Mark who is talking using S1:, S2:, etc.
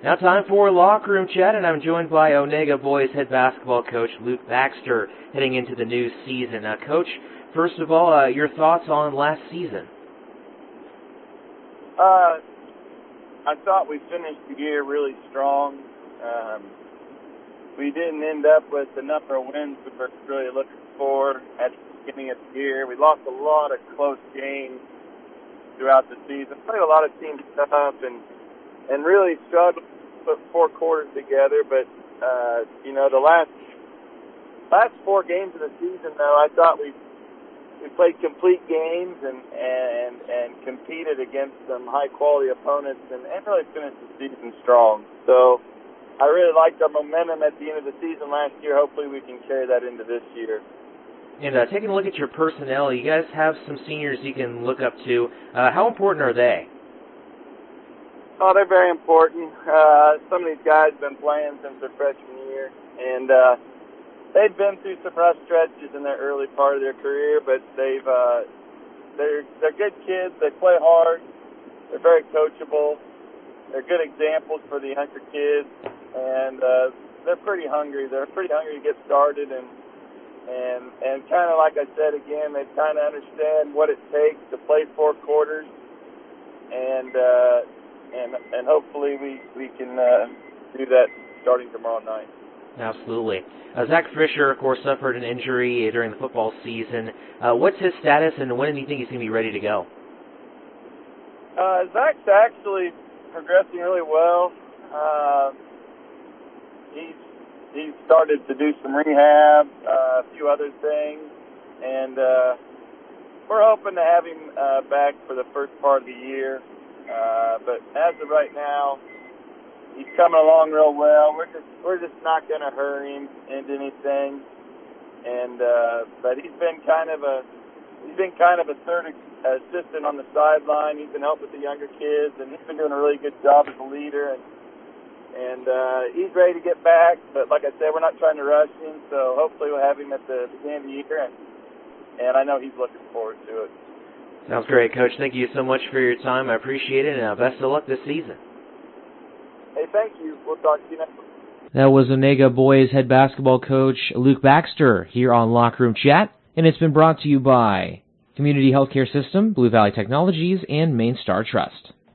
S1: Now time for Locker Room Chat, and I'm joined by Onega Boys head basketball coach Luke Baxter heading into the new season. Coach, first of all, your thoughts on last season?
S2: I thought we finished the year really strong. We didn't end up with the number of wins we were really looking for at the beginning of the year. We lost a lot of close games throughout the season. Played a lot of team stuff and really struggled to put four quarters together. But the last four games of the season, though, I thought we played complete games and competed against some high quality opponents and really finished the season strong. So I really liked our momentum at the end of the season last year. Hopefully we can carry that into this year.
S1: And taking a look at your personnel, you guys have some seniors you can look up to. How important are they?
S2: Oh, they're very important. Some of these guys have been playing since their freshman year, and they've been through some rough stretches in their early part of their career, but they're good kids. They play hard. They're very coachable. They're good examples for the younger kids, and they're pretty hungry. They're pretty hungry to get started, and kind of like I said again, they kind of understand what it takes to play four quarters, and hopefully we can do that starting tomorrow night.
S1: Absolutely. Zach Fisher, of course, suffered an injury during the football season. What's his status, and when do you think he's going to be ready to go?
S2: Zach's actually progressing really well. He's started to do some rehab, a few other things, and we're hoping to have him back for the first part of the year. But as of right now, he's coming along real well. We're just not going to hurry him into anything. And but he's been kind of a third assistant on the sideline. He's been helping the younger kids, and he's been doing a really good job as a leader. And he's ready to get back. But like I said, we're not trying to rush him. So hopefully we'll have him at the beginning of the year. And I know he's looking forward to it.
S1: Sounds great, Coach. Thank you so much for your time. I appreciate it, and best of luck this season.
S2: Hey, thank you. We'll talk to you next week.
S1: That was Onega Boys head basketball coach Luke Baxter here on Locker Room Chat, and it's been brought to you by Community Healthcare System, Blue Valley Technologies, and Main Star Trust.